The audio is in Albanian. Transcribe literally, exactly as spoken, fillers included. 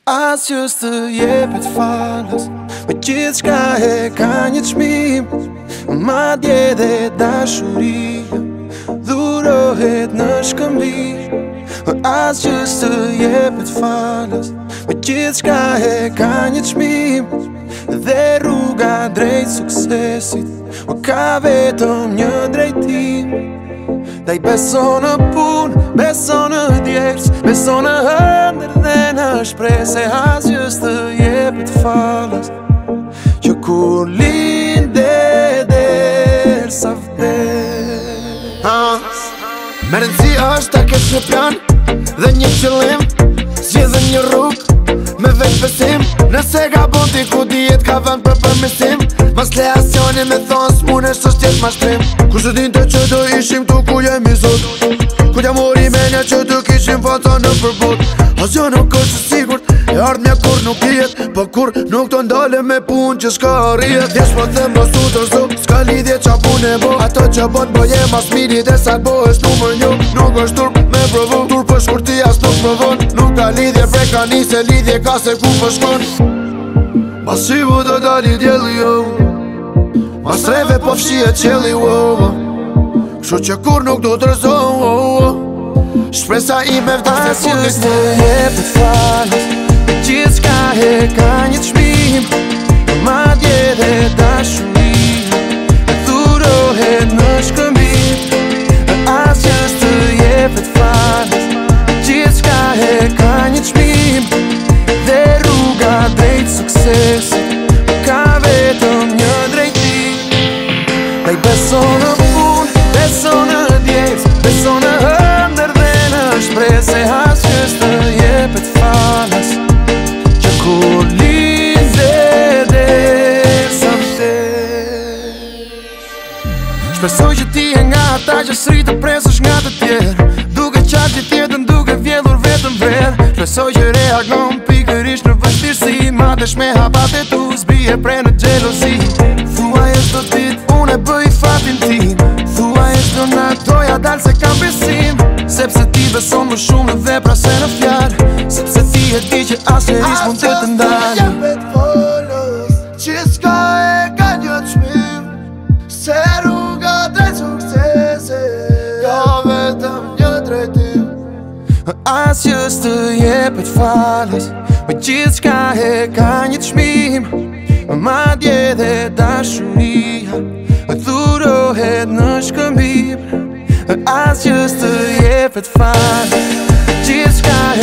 As just të jepet falës, me gjithë shka e ka një çmim. Madje dhe dashuria dhurohet në shkëmbim. As just të jepet falës, me gjithë shka e ka një çmim. Dhe rruga drejt suksesit o ka vetëm një drejtim. Da i beso në pun, beso në djerës, beso në hëndër dhe në shprese. As just të jepet falës, që kur linde der sa vdes. uh, Me rëndësi është ta kesh një plan dhe një qëllim, zgjedhë një rrugë me veç besim. Nëse ka bon ti ku dijet ka vend për përmisim, mas le asjoni me thonë s'munesh është jet ma shtrim. Kur se dinte që do ishim tu ku jemi sot, ku t'ja mori menja që të kishim faca në përbot. Asjo nuk është sigurt, e ardhmja kur nuk jet, po kur nuk të ndale me pun që s'ka rjet. Thjesht po them bo su tërzo, s'ka lidhje qa pun e bo. Ato që bon boje mas miri dhe sa bo është numër një. Nuk është turp me provu, turp është kur ti as nuk provon. Nuk ka lidhje freka ni se lidhje ka se ku për shkon. Mas shivu do dali djeli jo, mas treve po fshie qeli wo. Kështu që kur nuk do të rëzo, shpresa ime vdes se kur As just të jepet falës, me gjithë shka e ka një çmim. Madje dhe dashuria dhurohet në shkëmbim. As just të jepet falës, me gjithë shka e ka një çmim. Dhe rruga drejt suksesit ka vetëm një drejtim. Da i beso në pun, beso në djerës, beso në hëndër dhe në shprese. As just të jepet falës, që kur linde der sa vdes. Shpresoj që ti e nga ata që sri të presësh nga të tjerë, duke qartë që tjetën duke vjedhur vetëm verë. Shpresoj që reagon pikërisht në vështirësi, ma desh me hapat e tu zbije pre në gjelosi. Thua e shdo dit, unë e bëj fatin tim, thua e shdo na doja dal se kam besim. Sepse ti beson më shumë në vepra se në fjalë, sepse ti e di që asnjërish mund të të ndalë. As just të jepet falës, gjithçka e ka një çmim. Se rruga drejt suksesit ka vetëm një drejtim. As just të jepet falës, me gjithë shka e ka një çmim. Madje dhe dashuria dhurohet në shkëmbim. As just të jepet falës, me gjithë shka